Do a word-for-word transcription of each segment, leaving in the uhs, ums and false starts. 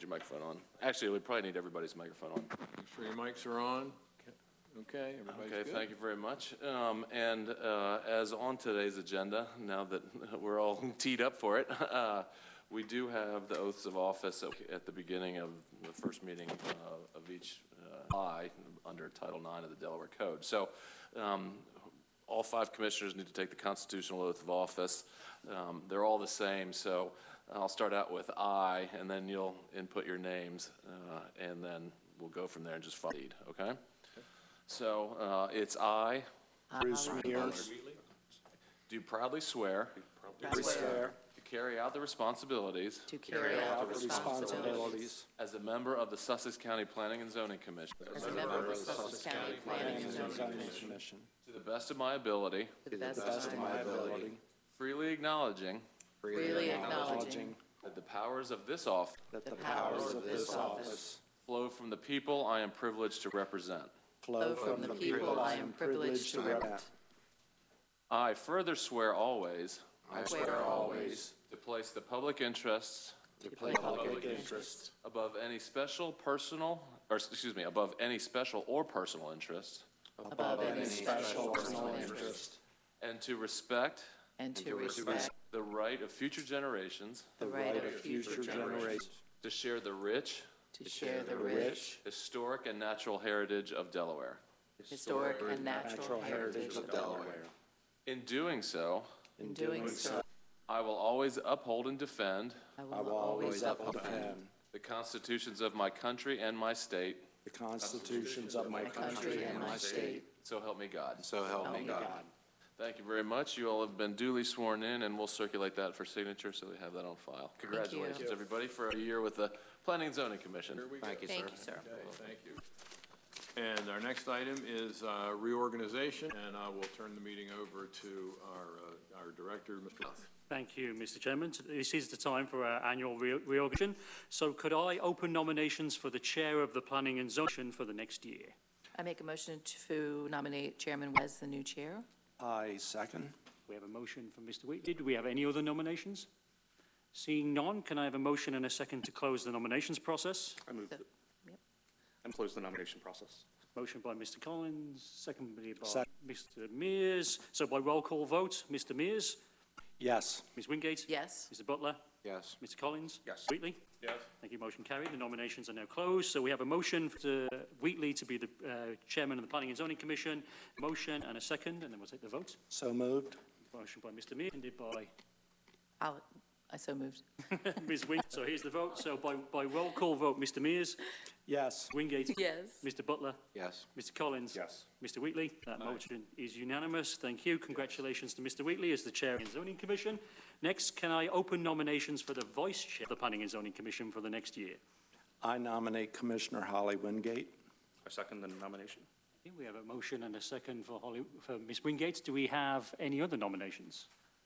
your microphone on. Actually, we probably need everybody's microphone on. Make sure your mics are on. Okay, everybody's Okay, good? thank you very much. Um, and uh, as on today's agenda, now that we're all teed up for it, uh, we do have the oaths of office at the beginning of the first meeting uh, of each uh, I under Title nine of the Delaware Code. So um, all five commissioners need to take the constitutional oath of office. Um, they're all the same, so I'll start out with I, and then you'll input your names, uh, and then we'll go from there and just follow the lead, okay? So uh, it's I, Bruce Mears, do proudly swear do swear to carry out the responsibilities to carry out the responsibilities as a member of the Sussex County Planning and Zoning Commission as a member of the Sussex County Planning and Zoning Commission to the best of my ability, to the best of my ability, freely acknowledging freely acknowledging that the powers of this office that the powers of this office flow from the people I am privileged to represent. flow from the people I am privileged to represent. I further swear always I swear always to place the public interests to place public interests above any special personal, or excuse me, above any special or personal interests, above any special personal interest, and to respect and to respect the right of future generations the right of future generations to share the rich, to share the rich, historic, and natural heritage of Delaware. historic, and natural heritage of Delaware. In doing so, In doing so, I will always uphold and defend I will always uphold and defend the constitutions of my country and my state, the constitutions of my my country and my state. so help me God. So help Help me me God. God. Thank you very much. You all have been duly sworn in, and we'll circulate that for signature so we have that on file. Congratulations, everybody, for a year with the Planning and Zoning Commission. Here we go. Thank you, sir. Thank you, sir. Okay, thank you. And our next item is uh, reorganization, and I will turn the meeting over to our, uh, our director, Mister Mouth. Thank you, Mister Chairman. This is the time for our annual re reorganization. So could I open nominations for the chair of the Planning and Zoning for the next year? I make a motion to nominate Chairman Wes as the new chair. I second. We have a motion from Mister Wheatley. Do we have any other nominations? Seeing none, can I have a motion and a second to close the nominations process? I move So- that Yep. and close the nomination process. Motion by Mister Collins, second by Second. Mister Mears. So by roll call vote, Mister Mears, Yes. Miz Wingate, Yes. Mister Butler, Yes. Mister Collins, Yes. Wheatley. Yes. Thank you. Motion carried. The nominations are now closed. So we have a motion for Wheatley to be the uh, chairman of the Planning and Zoning Commission. Motion and a second, and then we'll take the vote. So moved. Motion by Mister Mears, seconded by I'll, I so moved. Miz Wingate. So here's the vote. So by, by roll call vote, Mister Mears, Yes. Wingate, Yes. Mister Butler, Yes. Mister Collins, Yes. Mister Wheatley. That motion is unanimous. Thank you. Congratulations to Mister Wheatley as the chair of the Zoning Commission. Next, can I open nominations for the vice chair of the Planning and Zoning Commission for the next year? I nominate Commissioner Holly Wingate. I second the nomination. Okay, we have a motion and a second for Holly, for Miz Wingate. Do we have any other nominations?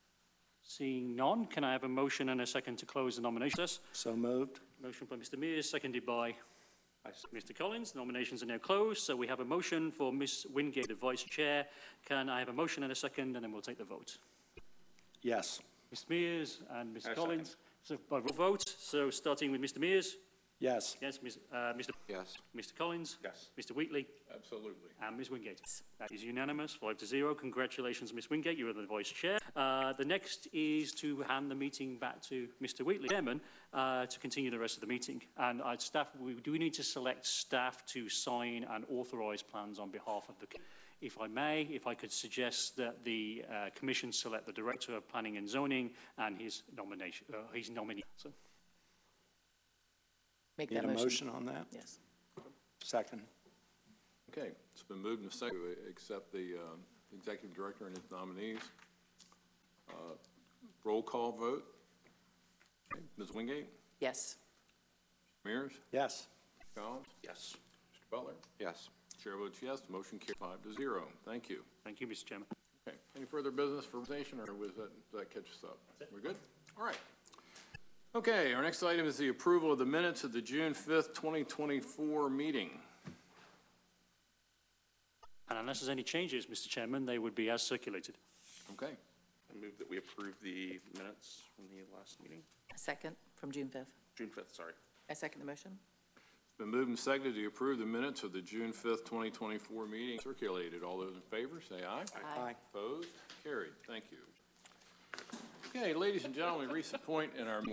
Seeing none, can I have a motion and a second to close the nominations? So moved. Motion by Mister Mears, seconded by I second. Mister Collins. Nominations are now closed, so we have a motion for Miz Wingate, the vice chair. Can I have a motion and a second, and then we'll take the vote. Yes. Mister Mears and Mister I Collins. So by vote, so starting with Mister Mears. Yes. Yes, Miz Uh, Mister Yes. Mister Collins. Yes. Mister Wheatley. Absolutely. And Miz Wingate. That is unanimous, five to zero. Congratulations, Miz Wingate. You are the vice chair. Uh, the next is to hand the meeting back to Mister Wheatley, chairman, uh, to continue the rest of the meeting. And uh, staff, we, do we need to select staff to sign and authorise plans on behalf of the? If I may, if I could suggest that the uh, commission select the director of planning and zoning and his nomination, uh, his nominee. So, Make Need that a motion. motion on that? Yes. Second. Okay, it's been moved and seconded to accept the um, executive director and his nominees. Uh, Roll call vote. Okay, Miz Wingate, Yes. Mears, Yes. Collins, Yes. Mister Butler. Yes. Chair votes yes, motion carries five to zero. Thank you. thank you, Mister Chairman. Okay, any further business for presentation, or was that, does that catch us up? We're good? All right. Okay, our next item is the approval of the minutes of the June fifth, twenty twenty-four meeting. And unless there's any changes, Mister Chairman, they would be as circulated. Okay, I move that we approve the minutes from the last meeting, A second from June fifth. June fifth, sorry. I second the motion. It's been moved and seconded to approve the minutes of the June fifth, twenty twenty-four meeting circulated. All those in favor, say aye. Aye. Opposed? Carried. Thank you. Okay, ladies and gentlemen, we reached the point in our